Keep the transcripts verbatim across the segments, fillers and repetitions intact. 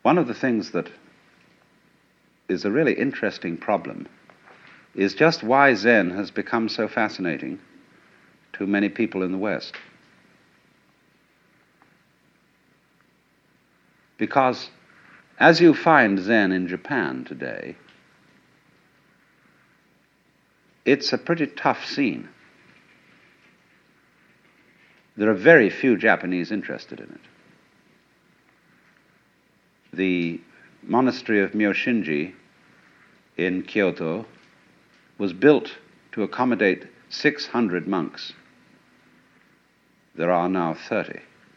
one of the things that is a really interesting problem is just why Zen has become so fascinating to many people in the West. Because as you find Zen in Japan today, it's a pretty tough scene. There are very few Japanese interested in it. The monastery of Myoshinji in Kyoto was built to accommodate six hundred monks. There are now thirty.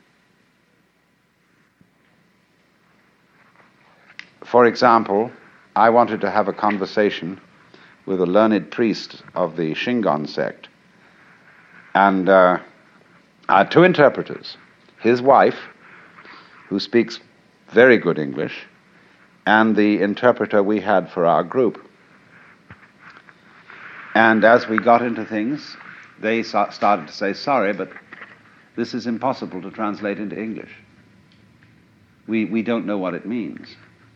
For example, I wanted to have a conversation with a learned priest of the Shingon sect, and uh, I had two interpreters, his wife, who speaks very good English, and the interpreter we had for our group. And as we got into things, they so- started to say, sorry, but this is impossible to translate into English. We, we don't know what it means.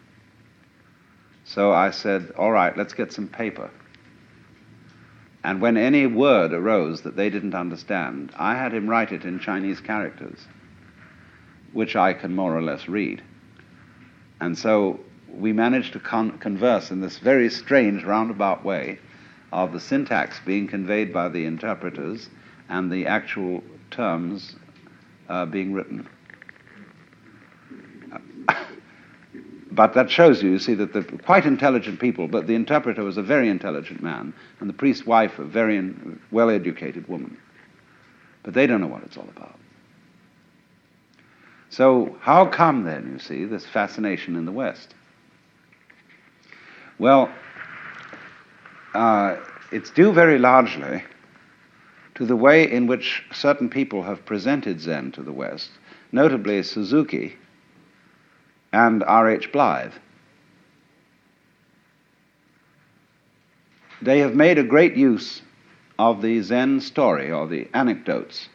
So I said, all right, let's get some paper. And when any word arose that they didn't understand, I had him write it in Chinese characters, which I can more or less read. And so we managed to con- converse in this very strange roundabout way of the syntax being conveyed by the interpreters and the actual terms uh, being written. But that shows you, you see, that they're quite intelligent people, but the interpreter was a very intelligent man, and the priest's wife a very in, well-educated woman. But they don't know what it's all about. So how come then, you see, this fascination in the West? Well, uh, it's due very largely to the way in which certain people have presented Zen to the West, notably Suzuki and R H Blythe. They have made a great use of the Zen story, or the anecdotes.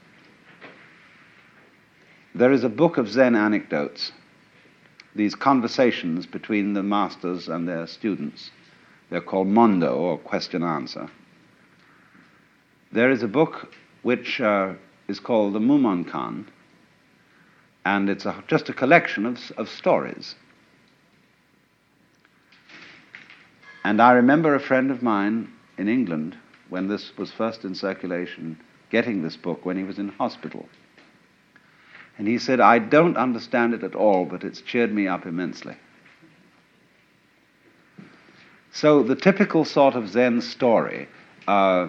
There is a book of Zen anecdotes, these conversations between the masters and their students. They're called Mondo, or question-answer. There is a book which uh, is called the Mumonkan, and it's a, just a collection of, of stories. And I remember a friend of mine in England, when this was first in circulation, getting this book when he was in hospital. And he said, I don't understand it at all, but it's cheered me up immensely. So the typical sort of Zen story, uh,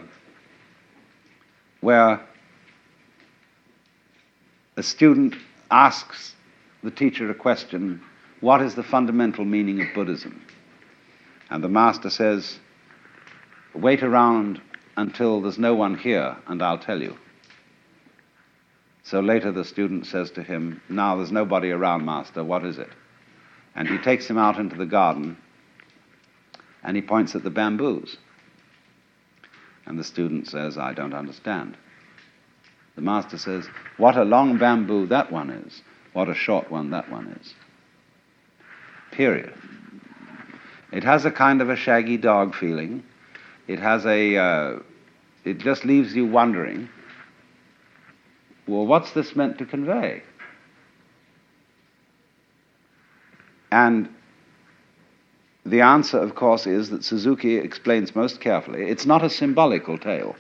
where a student asks the teacher a question, what is the fundamental meaning of Buddhism? And the master says, wait around until there's no one here and I'll tell you. So later the student says to him, now there's nobody around, master, what is it? And he takes him out into the garden and he points at the bamboos. And the student says, I don't understand. The master says, what a long bamboo that one is, what a short one that one is. Period. It has a kind of a shaggy dog feeling. It has a, uh, it just leaves you wondering, well, what's this meant to convey? And the answer, of course, is that Suzuki explains most carefully, it's not a symbolical tale.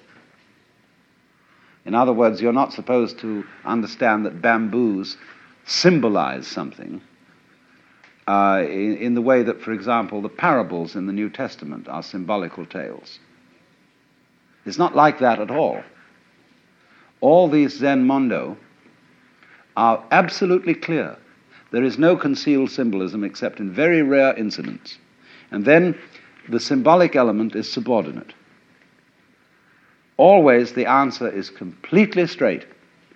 In other words, you're not supposed to understand that bamboos symbolize something uh, in, in the way that, for example, the parables in the New Testament are symbolical tales. It's not like that at all. All these Zen Mondo are absolutely clear. There is no concealed symbolism except in very rare incidents. And then the symbolic element is subordinate. Always the answer is completely straight.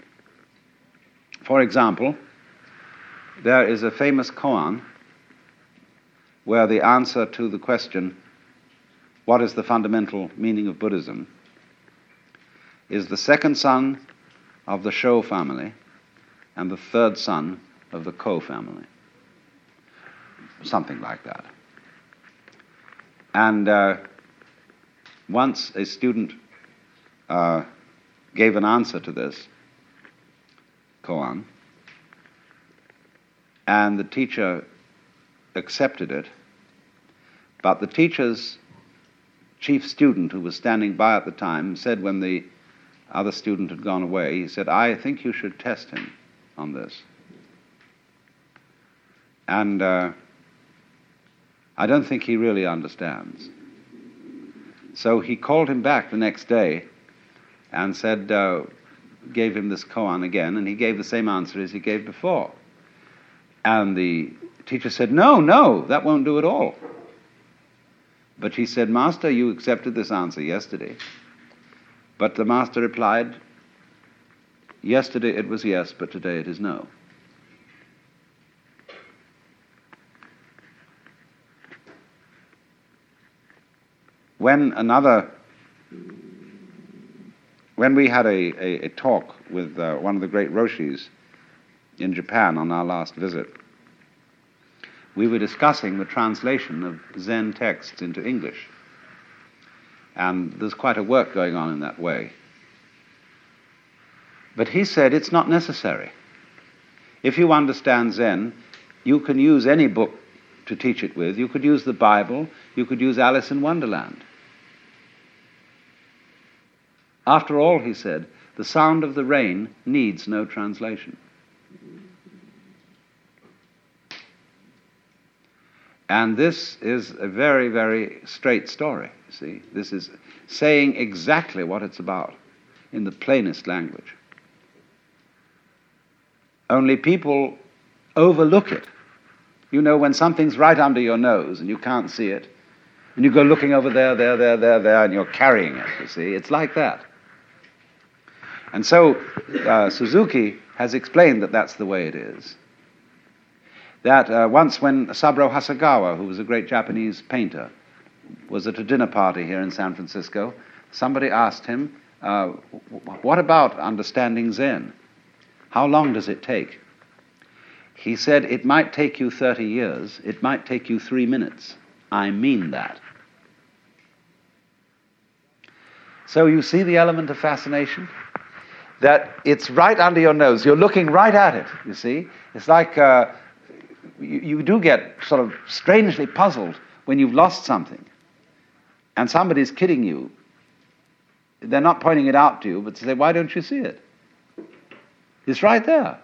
For example, there is a famous koan where the answer to the question, what is the fundamental meaning of Buddhism, is the second son of the Sho family and the third son of the Ko family. something like that. And uh, once a student uh, gave an answer to this koan, and the teacher accepted it, but the teacher's chief student, who was standing by at the time, said when the other student had gone away, he said, "I think you should test him on this." And uh, I don't think he really understands. So he called him back the next day and said, uh, gave him this koan again, and he gave the same answer as he gave before. And the teacher said, "No, no, that won't do at all." But he said, "Master, you accepted this answer yesterday." But the master replied, "Yesterday it was yes, but today it is no." When another, when we had a, a, a talk with uh, one of the great Roshis in Japan on our last visit, we were discussing the translation of Zen texts into English. And there's quite a work going on in that way. But he said it's not necessary. If you understand Zen, you can use any book to teach it with. You could use the Bible. You could use Alice in Wonderland. After all, he said, the sound of the rain needs no translation. And this is a very, very straight story, you see. This is saying exactly what it's about in the plainest language. Only people overlook it. You know, when something's right under your nose and you can't see it, and you go looking over there, there, there, there, there, and you're carrying it, you see. It's like that. And so uh, Suzuki has explained that that's the way it is. That uh, once when Saburo Hasegawa, who was a great Japanese painter, was at a dinner party here in San Francisco, somebody asked him, uh, what about understanding Zen? How long does it take? He said, it might take you thirty years, it might take you three minutes. I mean that. So you see the element of fascination? That it's right under your nose. You're looking right at it, you see. It's like uh, you, you do get sort of strangely puzzled when you've lost something and somebody's kidding you. They're not pointing it out to you, but say, why don't you see it? It's right there.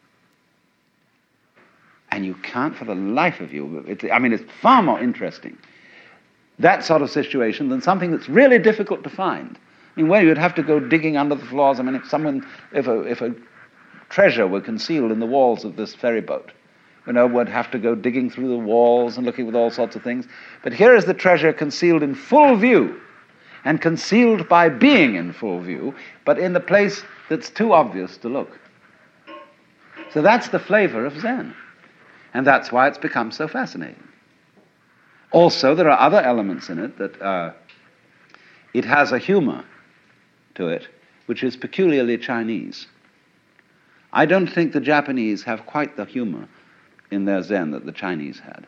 And you can't for the life of you. It, I mean, it's far more interesting, that sort of situation, than something that's really difficult to find. I mean, where you'd have to go digging under the floors. I mean, if someone, if a, if a treasure were concealed in the walls of this ferry boat, you know, would have to go digging through the walls and looking with all sorts of things. But here is the treasure concealed in full view, and concealed by being in full view, but in the place that's too obvious to look. So that's the flavor of Zen. And that's why it's become so fascinating. Also, there are other elements in it that uh, it has a humor to it, which is peculiarly Chinese. I don't think the Japanese have quite the humor in their Zen that the Chinese had.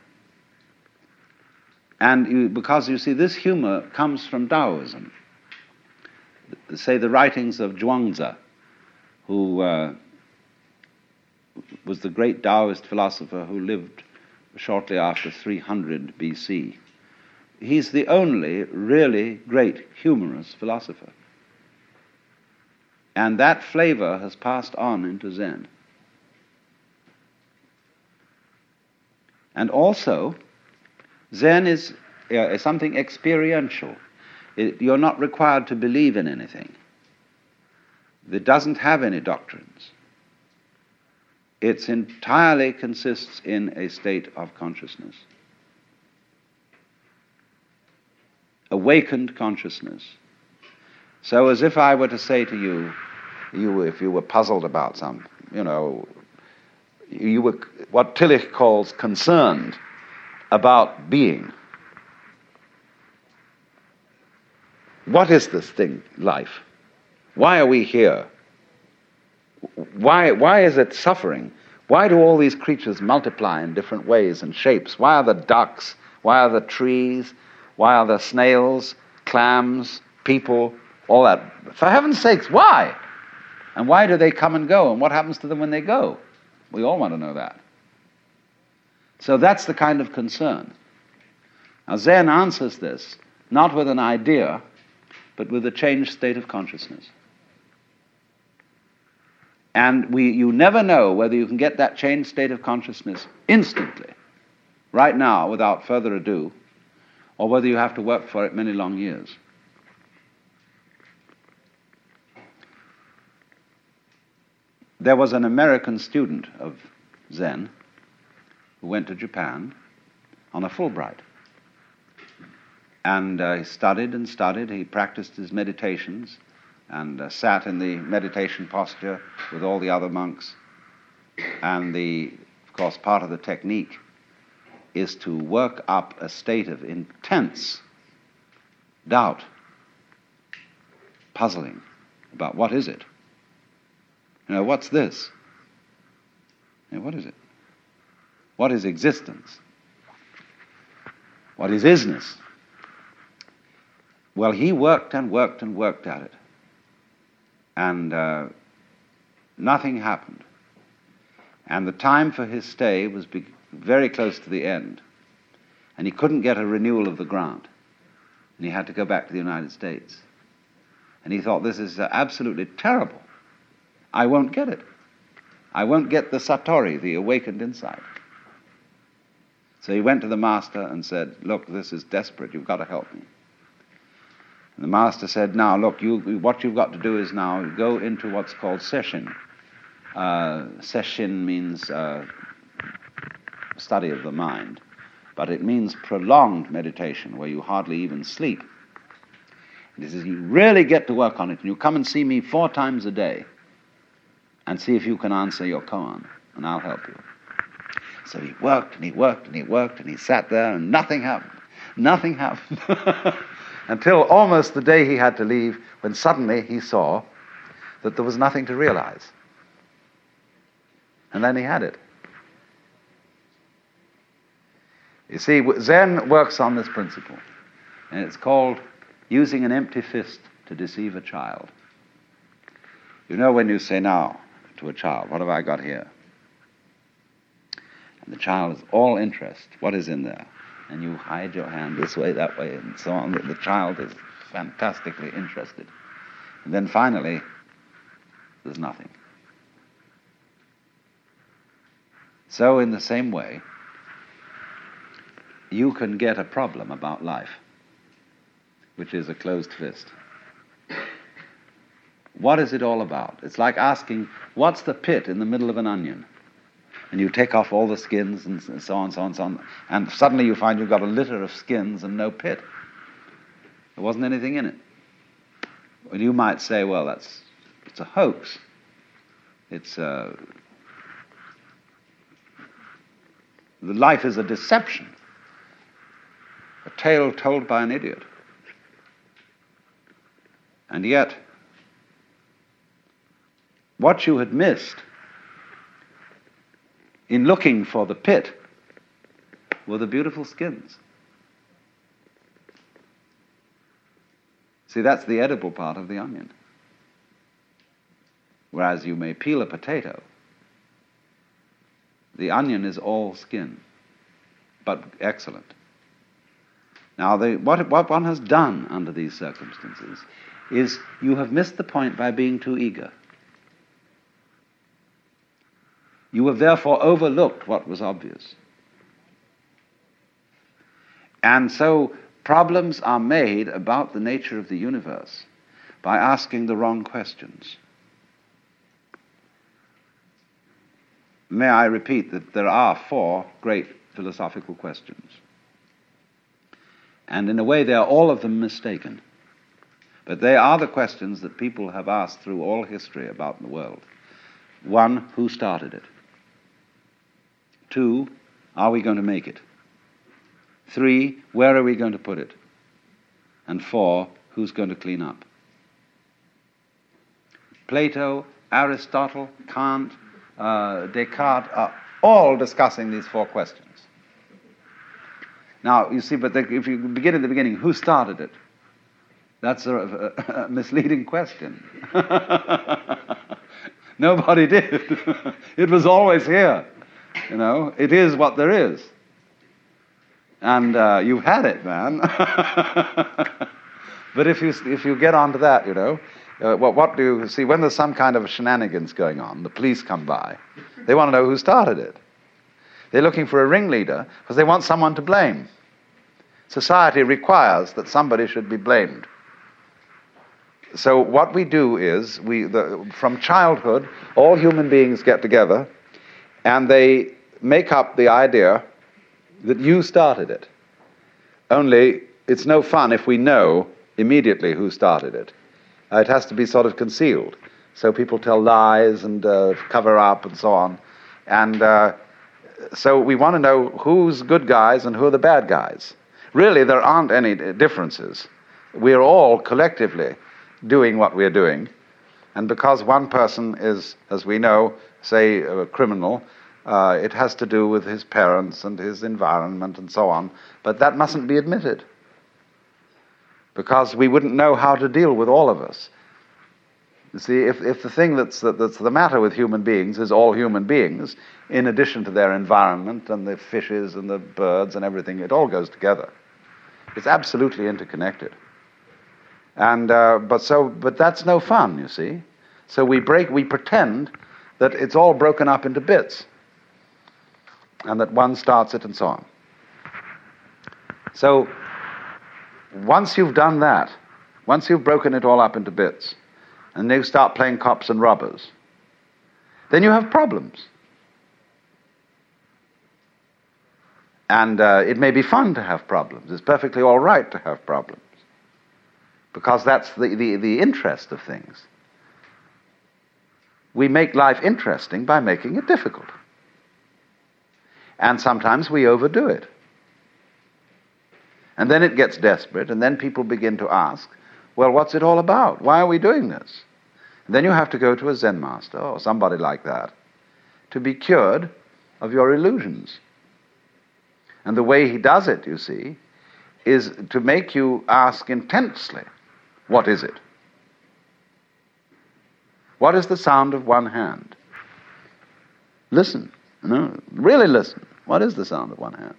And you, because, you see, this humor comes from Taoism. Say the writings of Zhuangzi, who uh, was the great Taoist philosopher who lived shortly after three hundred B C. He's the only really great humorous philosopher. And that flavor has passed on into Zen. And also, Zen is uh, something experiential. It, you're not required to believe in anything. It doesn't have any doctrines. It entirely consists in a state of consciousness. Awakened consciousness. So as if I were to say to you, you if you were puzzled about some, you know, you were what Tillich calls concerned about being. What is this thing, life? Why are we here? Why, why is it suffering? Why do all these creatures multiply in different ways and shapes? Why are the ducks? Why are the trees? Why are the snails, clams, people, all that? For heaven's sakes, why? And why do they come and go? And what happens to them when they go? We all want to know that. So that's the kind of concern. Now Zen answers this, not with an idea, but with a changed state of consciousness. And we, you never know whether you can get that changed state of consciousness instantly, right now, without further ado, or whether you have to work for it many long years. There was an American student of Zen who went to Japan on a Fulbright. And uh, he studied and studied, he practiced his meditations, and uh, sat in the meditation posture with all the other monks. And the, of course, part of the technique is to work up a state of intense doubt, puzzling about what is it? You know, what's this? You know, what is it? What is existence? What is isness? Well, he worked and worked and worked at it. And uh, nothing happened. And the time for his stay was be- very close to the end. And he couldn't get a renewal of the grant. And he had to go back to the United States. And he thought, this is uh, absolutely terrible. I won't get it. I won't get the Satori, the awakened insight. So he went to the master and said, look, this is desperate. You've got to help me. And the master said, now, look, you, what you've got to do is now go into what's called sesshin. Uh, sesshin means uh, study of the mind, but it means prolonged meditation where you hardly even sleep. And he says, you really get to work on it, and you come and see me four times a day and see if you can answer your koan, and I'll help you. So he worked, and he worked, and he worked, and he sat there, and nothing happened. Nothing happened. Until almost the day he had to leave, when suddenly he saw that there was nothing to realize. And then he had it. You see, Zen works on this principle, and it's called using an empty fist to deceive a child. You know, when you say now to a child, what have I got here? And the child is all interest. What is in there? And you hide your hand this way, that way, and so on. The child is fantastically interested. And then finally, there's nothing. So in the same way, you can get a problem about life, which is a closed fist. What is it all about? It's like asking, what's the pit in the middle of an onion? And you take off all the skins and so on, so on, so on, and suddenly you find you've got a litter of skins and no pit. There wasn't anything in it. Well, you might say, well, that's it's a hoax. It's a... The life is a deception. A tale told by an idiot. And yet, what you had missed in looking for the pit were the beautiful skins. See, that's the edible part of the onion. Whereas you may peel a potato, the onion is all skin, but excellent. Now, the, what, what one has done under these circumstances is you have missed the point by being too eager. You have therefore overlooked what was obvious. And so problems are made about the nature of the universe by asking the wrong questions. May I repeat that there are four great philosophical questions. And in a way, they are all of them mistaken. But they are the questions that people have asked through all history about the world. One, who started it? Two, are we going to make it? Three, where are we going to put it? And four, who's going to clean up? Plato, Aristotle, Kant, uh, Descartes are all discussing these four questions. Now, you see, but the, if you begin at the beginning, who started it? That's a, a, a misleading question. Nobody did. It was always here. You know, it is what there is. And uh, you've had it, man. But if you if you get onto that, you know, uh, what, what do you see? When there's some kind of shenanigans going on, the police come by. They want to know who started it. They're looking for a ringleader because they want someone to blame. Society requires that somebody should be blamed. So what we do is, we the, from childhood, all human beings get together and they make up the idea that you started it. Only it's no fun if we know immediately who started it. Uh, it has to be sort of concealed. So people tell lies and uh, cover up and so on. And uh, so we want to know who's good guys and who are the bad guys. Really, there aren't any differences. We are all collectively doing what we're doing. And because one person is, as we know, say, a criminal, uh, it has to do with his parents and his environment and so on. But that mustn't be admitted, because we wouldn't know how to deal with all of us. You see, if, if the thing that's, that, that's the matter with human beings is all human beings, in addition to their environment and the fishes and the birds and everything, it all goes together. It's absolutely interconnected. And uh, but so but that's no fun, you see. So we break we pretend that it's all broken up into bits, and that one starts it and so on. So once you've done that, once you've broken it all up into bits, and you start playing cops and robbers, then you have problems. And uh, it may be fun to have problems. It's perfectly all right to have problems, because that's the, the, the interest of things. We make life interesting by making it difficult. And sometimes we overdo it. And then it gets desperate, and then people begin to ask, well, what's it all about? Why are we doing this? And then you have to go to a Zen master or somebody like that to be cured of your illusions. And the way he does it, you see, is to make you ask intensely, what is it? What is the sound of one hand? Listen, no, really listen. What is the sound of one hand?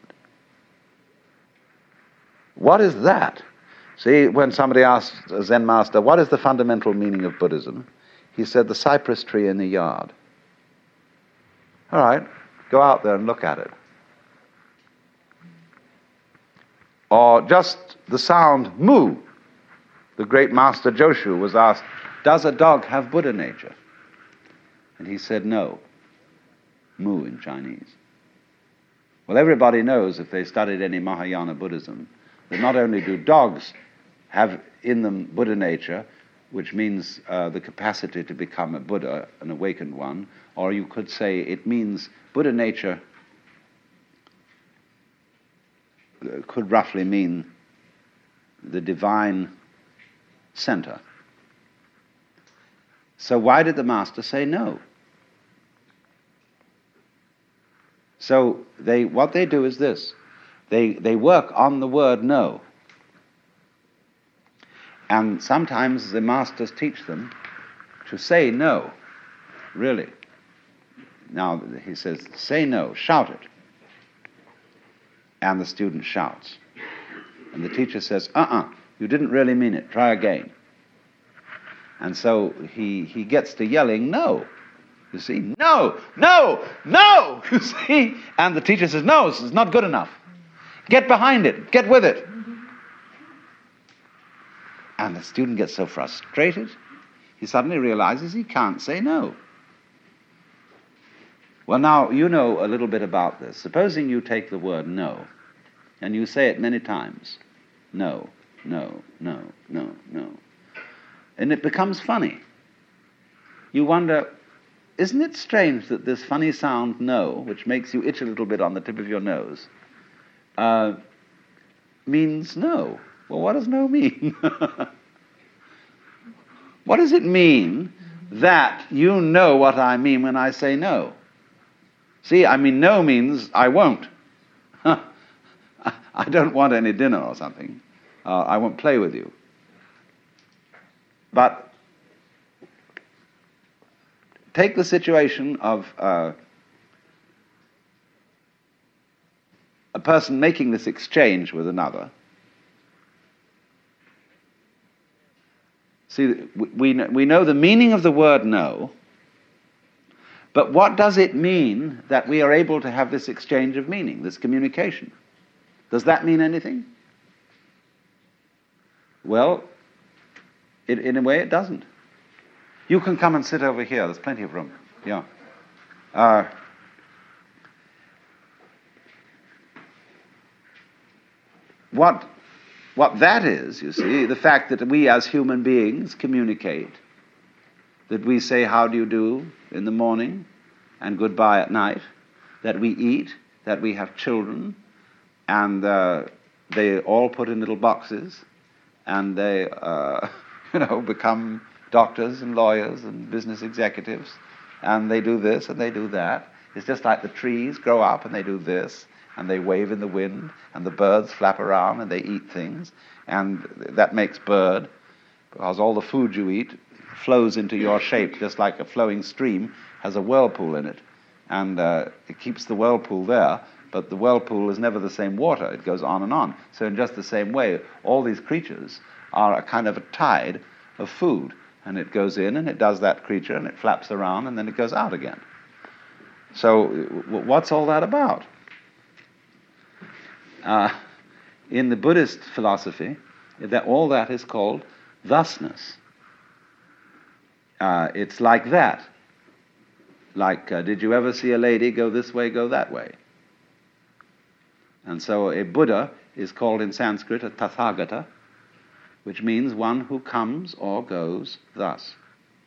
What is that? See, when somebody asked a Zen master, what is the fundamental meaning of Buddhism? He said, the cypress tree in the yard. All right, go out there and look at it. Or just the sound moo. The great master Joshu was asked, does a dog have Buddha nature? And he said no. Moo in Chinese. Well, everybody knows, if they studied any Mahayana Buddhism, that not only do dogs have in them Buddha nature, which means uh, the capacity to become a Buddha, an awakened one, or you could say it means Buddha nature could roughly mean the divine center. So why did the master say no? So they what they do is this. They they work on the word no. And sometimes the masters teach them to say no, really. Now he says, say no, shout it. And the student shouts. And the teacher says, uh-uh, you didn't really mean it, try again. And so he he gets to yelling, no. You see, no, no, no, you see. And the teacher says, no, this is not good enough. Get behind it, get with it. And the student gets so frustrated, he suddenly realizes he can't say no. Well, now, you know a little bit about this. Supposing you take the word no, and you say it many times. No, no, no, no, no. And it becomes funny. You wonder, isn't it strange that this funny sound no, which makes you itch a little bit on the tip of your nose, uh, means no? Well, what does no mean? What does it mean that you know what I mean when I say no. See, I mean no means I won't. I don't want any dinner or something. Uh, I won't play with you. But take the situation of uh, a person making this exchange with another. See, we, we know the meaning of the word no, but what does it mean that we are able to have this exchange of meaning, this communication? Does that mean anything? Well, it, in a way it doesn't. You can come and sit over here, there's plenty of room. Yeah. Uh, what... What that is, you see, the fact that we as human beings communicate, that we say how do you do in the morning and goodbye at night, that we eat, that we have children, and uh, they all put in little boxes, and they, uh, you know, become doctors and lawyers and business executives, and they do this and they do that. It's just like the trees grow up and they do this, and they wave in the wind, and the birds flap around, and they eat things, and that makes bird, because all the food you eat flows into your shape, just like a flowing stream has a whirlpool in it, and uh, it keeps the whirlpool there, but the whirlpool is never the same water, it goes on and on. So in just the same way, all these creatures are a kind of a tide of food, and it goes in, and it does that creature, and it flaps around, and then it goes out again. So w- what's all that about? Uh, in the Buddhist philosophy, that all that is called thusness. Uh, it's like that. Like, uh, did you ever see a lady go this way, go that way? And so a Buddha is called in Sanskrit a Tathagata, which means one who comes or goes thus.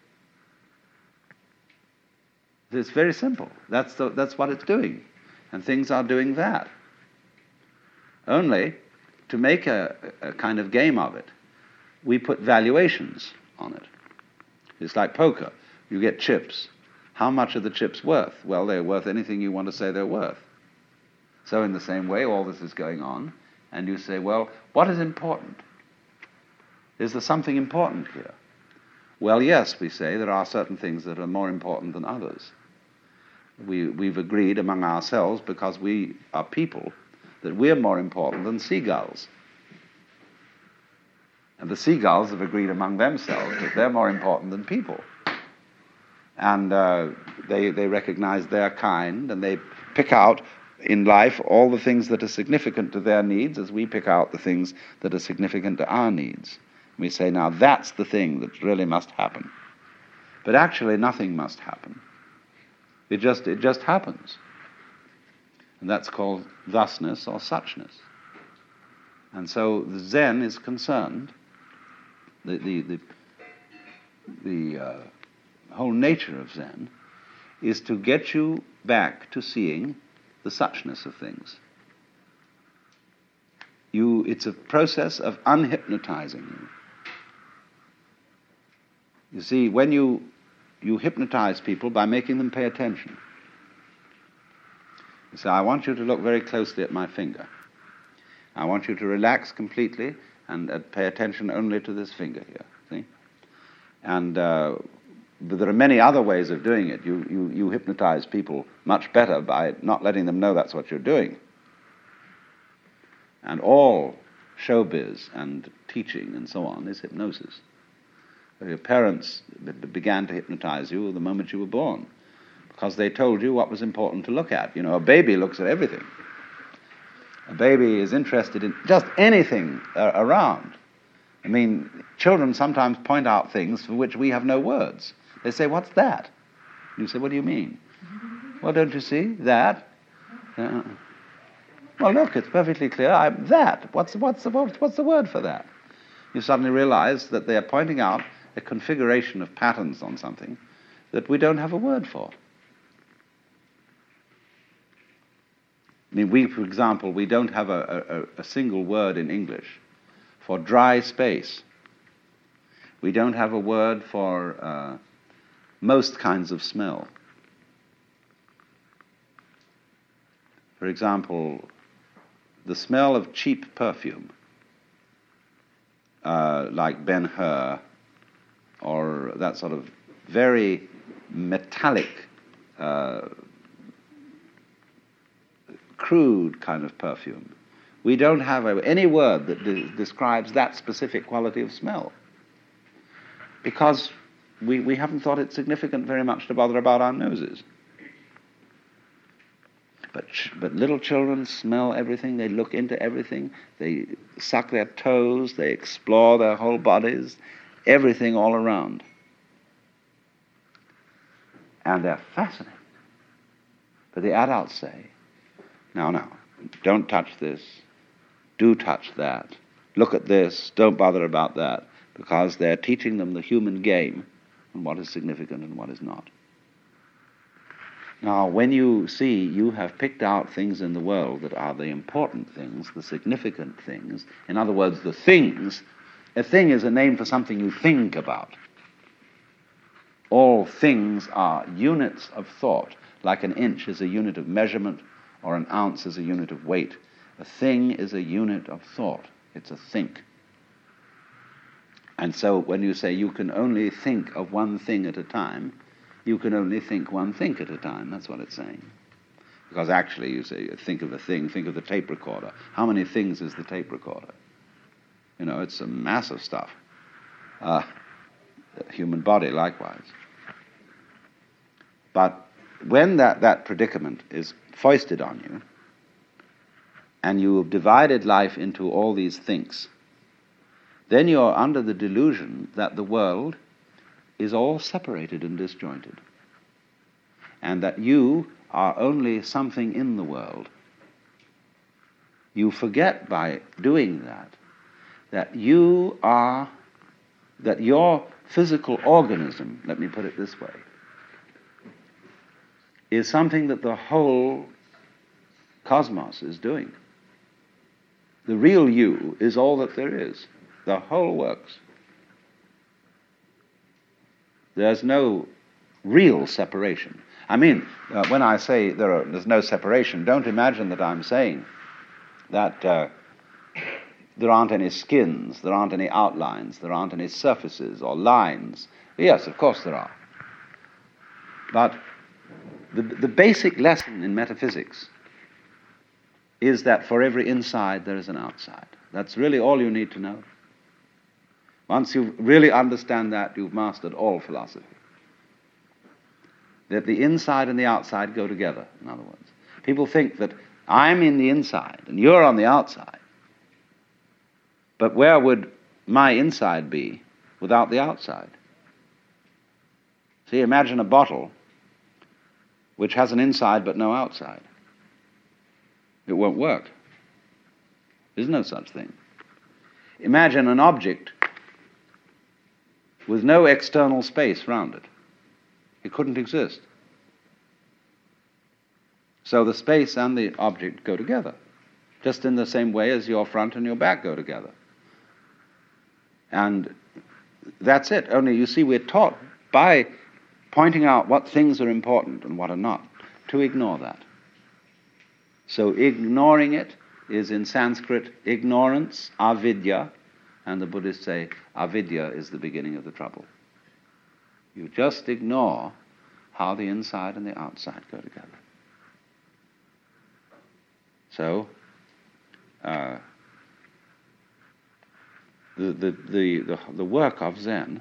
It's very simple. That's the, that's what it's doing. And things are doing that. Only, to make a, a kind of game of it, we put valuations on it. It's like poker. You get chips. How much are the chips worth? Well, they're worth anything you want to say they're worth. So in the same way, all this is going on, and you say, well, what is important? Is there something important here? Well, yes, we say there are certain things that are more important than others. We, we've agreed among ourselves, because we are people, that we're more important than seagulls. And the seagulls have agreed among themselves that they're more important than people. And uh, they, they recognize their kind, and they pick out in life all the things that are significant to their needs as we pick out the things that are significant to our needs. We say, now that's the thing that really must happen. But actually nothing must happen. It just, it just happens. And that's called thusness or suchness. And so the Zen is concerned, the the the, the uh, whole nature of Zen is to get you back to seeing the suchness of things. You, it's a process of unhypnotizing you. You see, when you you hypnotize people by making them pay attention. You say, I want you to look very closely at my finger. I want you to relax completely and uh, pay attention only to this finger here. See? And uh, but there are many other ways of doing it. You, you, you hypnotize people much better by not letting them know that's what you're doing. And all showbiz and teaching and so on is hypnosis. Your parents b- began to hypnotize you the moment you were born, because they told you what was important to look at. You know, a baby looks at everything. A baby is interested in just anything uh, around. I mean, children sometimes point out things for which we have no words. They say, what's that? You say, what do you mean? Well, don't you see that? Uh, well, look, it's perfectly clear. I, that. What's, what's, the, what's the word for that? You suddenly realize that they are pointing out a configuration of patterns on something that we don't have a word for. I mean, we, for example, we don't have a, a, a single word in English for dry space. We don't have a word for uh, most kinds of smell. For example, the smell of cheap perfume, uh, like Ben-Hur, or that sort of very metallic, uh, crude kind of perfume. We don't have a, any word that de- describes that specific quality of smell, because we, we haven't thought it significant very much to bother about our noses. But, ch- but little children smell everything, they look into everything, they suck their toes, they explore their whole bodies, everything all around. And they're fascinated. But the adults say, no, no, don't touch this, do touch that, look at this, don't bother about that, because they're teaching them the human game and what is significant and what is not. Now, when you see you have picked out things in the world that are the important things, the significant things, in other words, the things, a thing is a name for something you think about. All things are units of thought, like an inch is a unit of measurement or an ounce is a unit of weight. A thing is a unit of thought. It's a think. And so when you say you can only think of one thing at a time, you can only think one thing at a time. That's what it's saying. Because actually you say, think of a thing, think of the tape recorder. How many things is the tape recorder? You know, it's a massive stuff. Uh, the human body, likewise. But when that, that predicament is foisted on you, and you have divided life into all these things, then you're under the delusion that the world is all separated and disjointed, and that you are only something in the world. You forget by doing that that you are, that your physical organism, let me put it this way, is something that the whole cosmos is doing. The real you is all that there is. The whole works. There's no real separation. I mean, uh, when I say there are, there's no separation, don't imagine that I'm saying that uh, there aren't any skins, there aren't any outlines, there aren't any surfaces or lines. Yes, of course there are. But the, the basic lesson in metaphysics is that for every inside there is an outside. That's really all you need to know. Once you really understand that, you've mastered all philosophy. That the inside and the outside go together, in other words. People think that I'm in the inside and you're on the outside. But where would my inside be without the outside? See, imagine a bottle which has an inside but no outside. It won't work. There's no such thing. Imagine an object with no external space round it. It couldn't exist. So the space and the object go together, just in the same way as your front and your back go together. And that's it. Only, you see, we're taught by pointing out what things are important and what are not, to ignore that. So ignoring it is, in Sanskrit, ignorance, avidya, and the Buddhists say avidya is the beginning of the trouble. You just ignore how the inside and the outside go together. So, uh, the, the, the, the, the work of Zen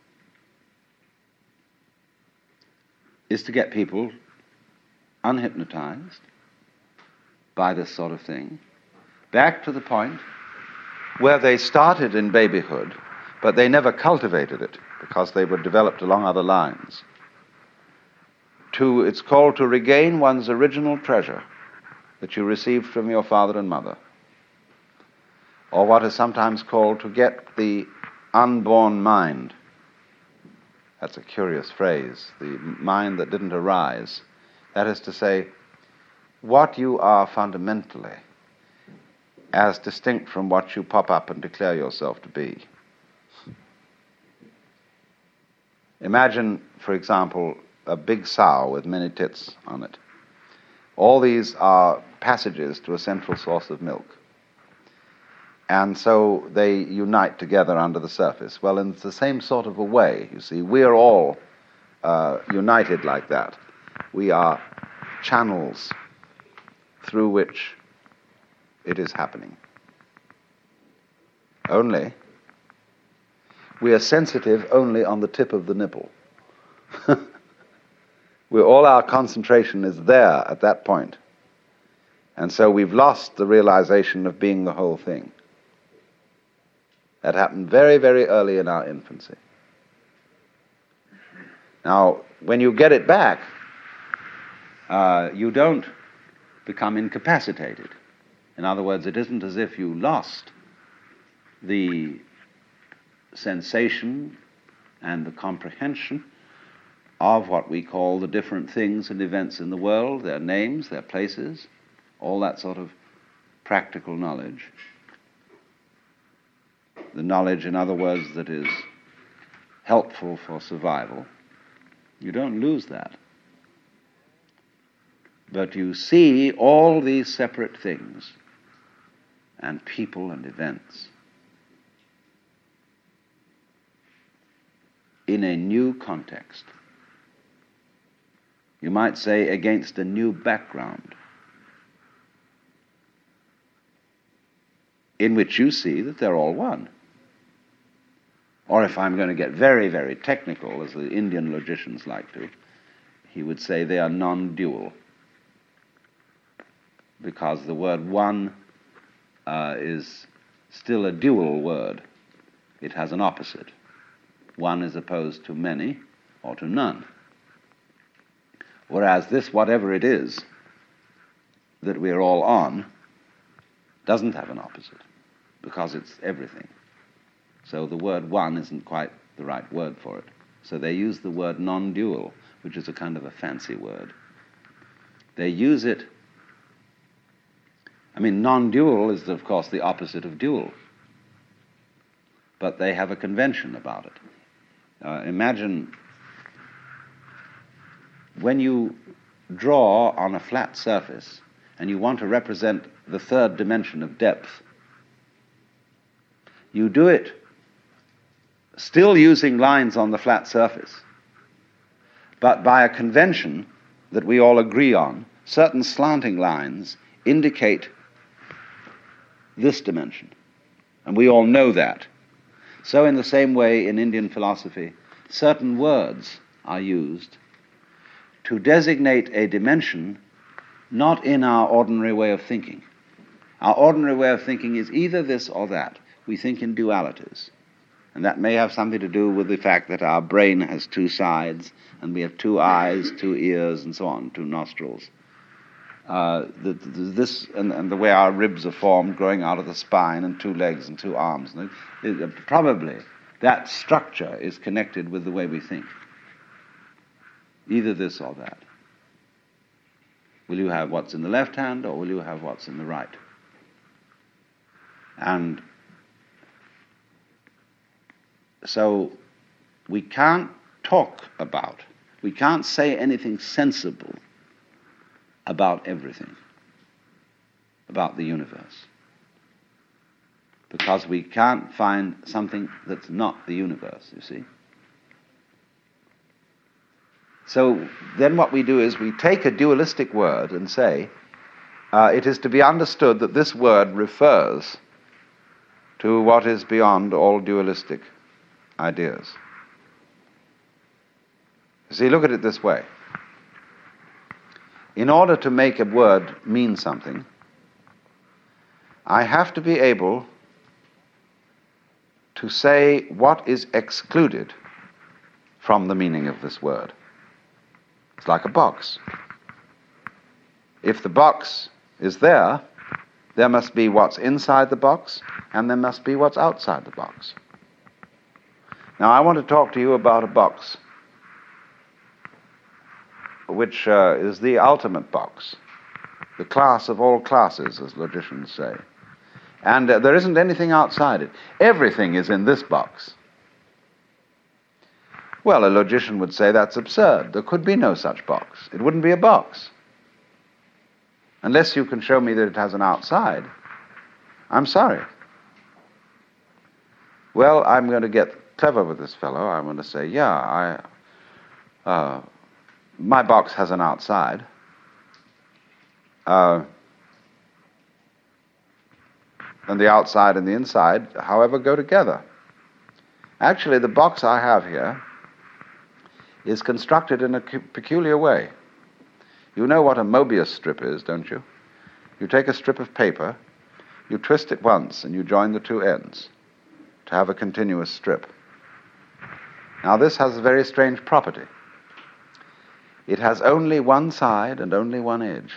is to get people unhypnotized by this sort of thing, back to the point where they started in babyhood, but they never cultivated it because they were developed along other lines. To, it's called to regain one's original treasure that you received from your father and mother, or what is sometimes called to get the unborn mind. That's a curious phrase, the mind that didn't arise. That is to say, what you are fundamentally, as distinct from what you pop up and declare yourself to be. Imagine, for example, a big sow with many tits on it. All these are passages to a central source of milk. And so they unite together under the surface. Well, in the same sort of a way, you see, we're all uh, united like that. We are channels through which it is happening. Only, we are sensitive only on the tip of the nipple. We're, all our concentration is there at that point. And so we've lost the realization of being the whole thing. That happened very, very early in our infancy. Now, when you get it back, uh, you don't become incapacitated. In other words, it isn't as if you lost the sensation and the comprehension of what we call the different things and events in the world, their names, their places, all that sort of practical knowledge. The knowledge, in other words, that is helpful for survival. You don't lose that. But you see all these separate things and people and events in a new context. You might say against a new background, in which you see that they're all one. Or if I'm going to get very, very technical, as the Indian logicians like to, he would say they are non-dual. Because the word one uh, is still a dual word. It has an opposite. One is opposed to many or to none. Whereas this, whatever it is that we're all on, doesn't have an opposite, because it's everything. So the word one isn't quite the right word for it. So they use the word non-dual, which is a kind of a fancy word. They use it, I mean, non-dual is, of course, the opposite of dual. But they have a convention about it. Uh, imagine when you draw on a flat surface and you want to represent the third dimension of depth, you do it still using lines on the flat surface, but by a convention that we all agree on. Certain slanting lines indicate this dimension, and we all know that. So in the same way, in Indian philosophy, certain words are used to designate a dimension not in our ordinary way of thinking. Our ordinary way of thinking is either this or that. We think in dualities. And that may have something to do with the fact that our brain has two sides, and we have two eyes, two ears, and so on, two nostrils. Uh, the, the, this and, and the way our ribs are formed, growing out of the spine, and two legs and two arms. And it, it, probably that structure is connected with the way we think. Either this or that. Will you have what's in the left hand, or will you have what's in the right? And so we can't talk about, we can't say anything sensible about everything, about the universe, because we can't find something that's not the universe, you see. So then what we do is we take a dualistic word and say, uh, it is to be understood that this word refers to what is beyond all dualistic ideas. See, look at it this way. In order to make a word mean something, I have to be able to say what is excluded from the meaning of this word. It's like a box. If the box is there, there must be what's inside the box, and there must be what's outside the box. Now, I want to talk to you about a box, which uh, is the ultimate box, the class of all classes, as logicians say. And uh, there isn't anything outside it. Everything is in this box. Well, a logician would say that's absurd. There could be no such box. It wouldn't be a box. Unless you can show me that it has an outside. I'm sorry. Well, I'm going to get clever with this fellow. I'm going to say, yeah, I, uh, my box has an outside. Uh, and the outside and the inside, however, go together. Actually, the box I have here is constructed in a peculiar way. You know what a Mobius strip is, don't you? You take a strip of paper, you twist it once, and you join the two ends to have a continuous strip. Now, this has a very strange property. It has only one side and only one edge.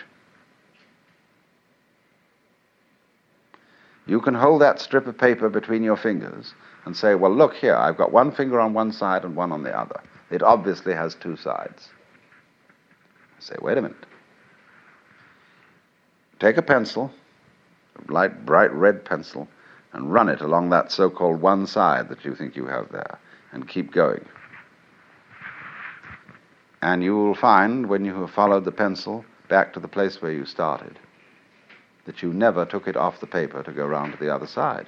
You can hold that strip of paper between your fingers and say, well, look here, I've got one finger on one side and one on the other. It obviously has two sides. I say, wait a minute. Take a pencil, a light, bright red pencil, and run it along that so-called one side that you think you have there, and keep going. And you will find, when you have followed the pencil back to the place where you started, that you never took it off the paper to go round to the other side.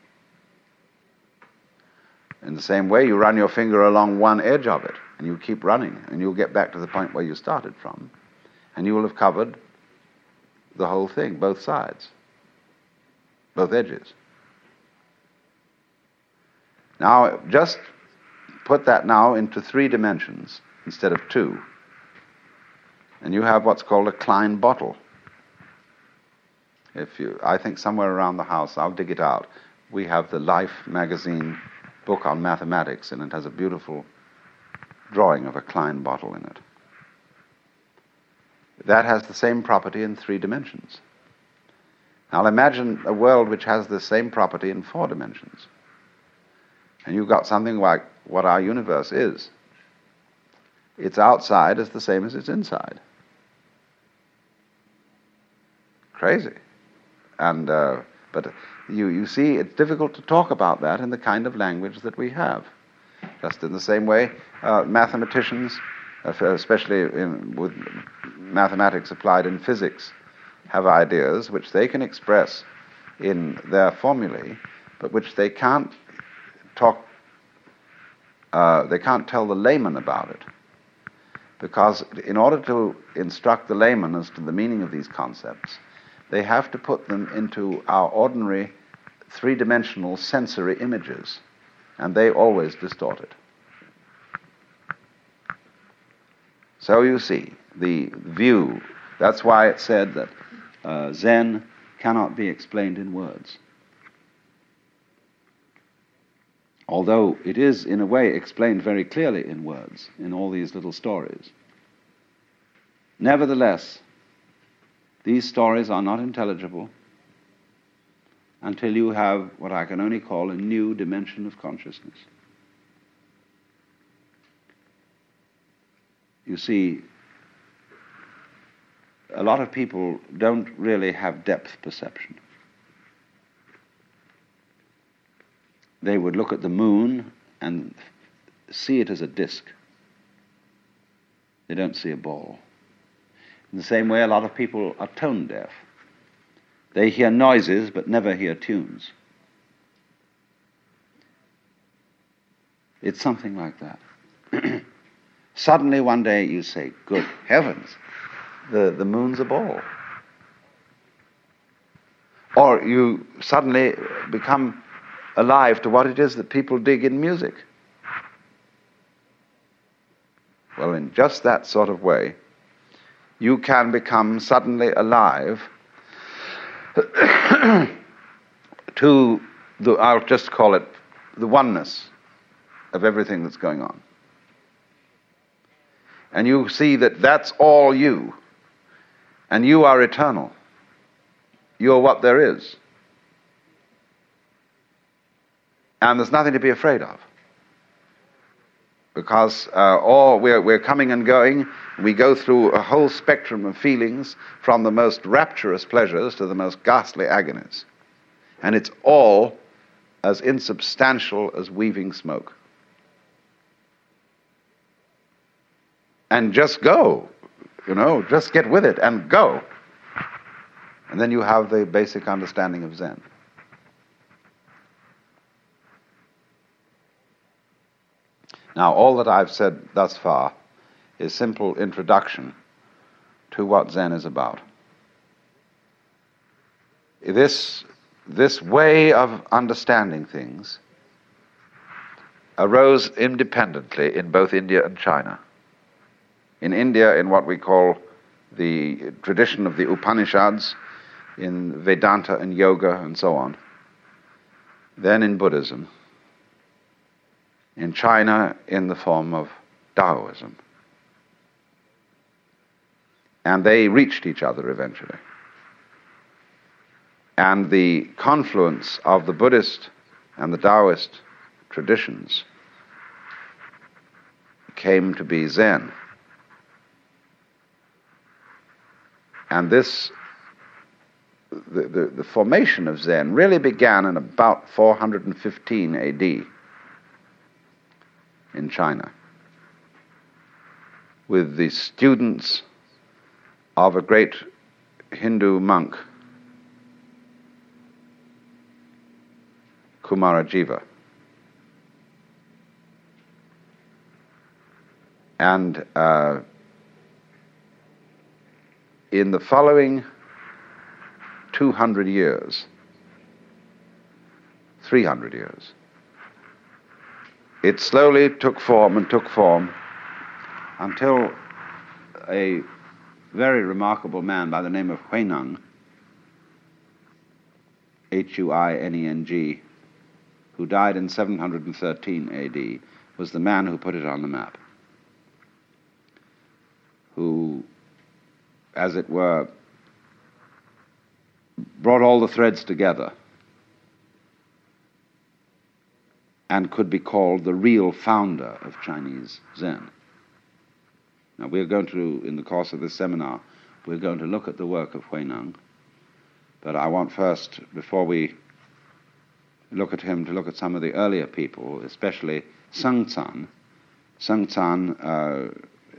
In the same way, you run your finger along one edge of it, and you keep running, and you'll get back to the point where you started from, and you will have covered the whole thing, both sides, both edges. Now, just put that now into three dimensions instead of two, and you have what's called a Klein bottle. If you, I think somewhere around the house, I'll dig it out. We have the Life magazine book on mathematics, and it has a beautiful drawing of a Klein bottle in it. That has the same property in three dimensions. Now imagine a world which has the same property in four dimensions. And you've got something like what our universe is. Its outside is the same as its inside. Crazy. And uh, but you, you see, it's difficult to talk about that in the kind of language that we have. Just in the same way, uh, mathematicians, uh, especially in, with mathematics applied in physics, have ideas which they can express in their formulae, but which they can't talk, uh, they can't tell the layman about it. Because in order to instruct the layman as to the meaning of these concepts, they have to put them into our ordinary three-dimensional sensory images, and they always distort it. So you see, the view, that's why it said that uh, Zen cannot be explained in words. Although it is, in a way, explained very clearly in words, in all these little stories. Nevertheless, these stories are not intelligible until you have what I can only call a new dimension of consciousness. You see, a lot of people don't really have depth perception. They would look at the moon and see it as a disk. They don't see a ball. In the same way, a lot of people are tone deaf. They hear noises but never hear tunes. It's something like that. Suddenly one day you say, good heavens, the, the moon's a ball. Or you suddenly become alive to what it is that people dig in music. Well, in just that sort of way, you can become suddenly alive to the, I'll just call it the oneness of everything that's going on. And you see that that's all you. And you are eternal. You are what there is. And there's nothing to be afraid of. Because uh, all we're, we're coming and going, we go through a whole spectrum of feelings, from the most rapturous pleasures to the most ghastly agonies. And it's all as insubstantial as weaving smoke. and just go, you know, just get with it and go. And then you have the basic understanding of Zen. Now, all that I've said thus far is simple introduction to what Zen is about. This, this way of understanding things arose independently in both India and China. In India, in what we call the tradition of the Upanishads, in Vedanta and Yoga and so on. Then in Buddhism. In China, in the form of Taoism. And they reached each other eventually. And the confluence of the Buddhist and the Taoist traditions came to be Zen. And this, the, the, the formation of Zen really began in about four hundred fifteen A D in China, with the students of a great Hindu monk, Kumarajiva. And uh, in the following two hundred years, three hundred years, it slowly took form and took form until a very remarkable man by the name of Huineng, H U I N E N G, who died in seven hundred thirteen A D, was the man who put it on the map, who, as it were, brought all the threads together and could be called the real founder of Chinese Zen. Now, we're going to, in the course of this seminar, we're going to look at the work of Huineng, but I want first, before we look at him, to look at some of the earlier people, especially Sun Tsan. Sun Tsan uh,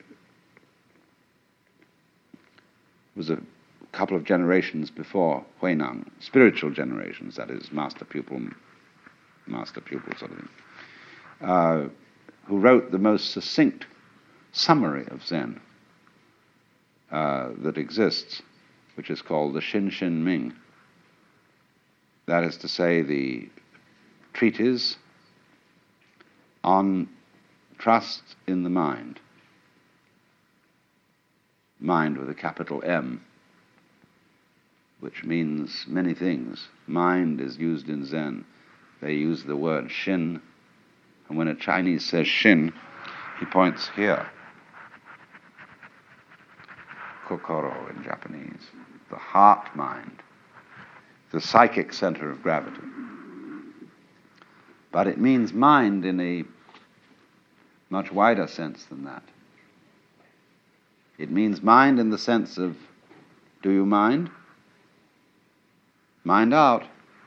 was a couple of generations before Huineng, spiritual generations, that is, master-pupil, master-pupil sort of thing, uh, who wrote the most succinct summary of Zen uh, that exists, which is called the Xin Xin Ming. That is to say, the treatise on trust in the mind. Mind with a capital M, which means many things. Mind is used in Zen. They use the word Shin, and when a Chinese says Shin, he points here. Kokoro in Japanese. The heart mind, the psychic center of gravity. But it means mind in a much wider sense than that. It means mind in the sense of, do you mind? Mind out.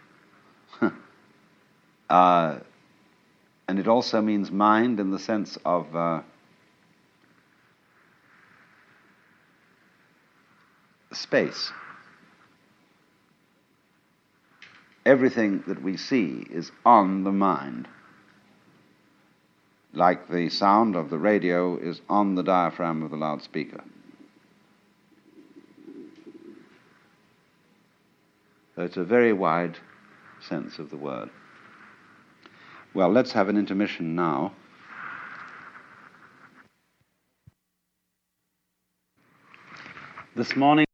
uh, and it also means mind in the sense of uh, space. Everything that we see is on the mind, like the sound of the radio is on the diaphragm of the loudspeaker. So it's a very wide sense of the word. Well, let's have an intermission now. This morning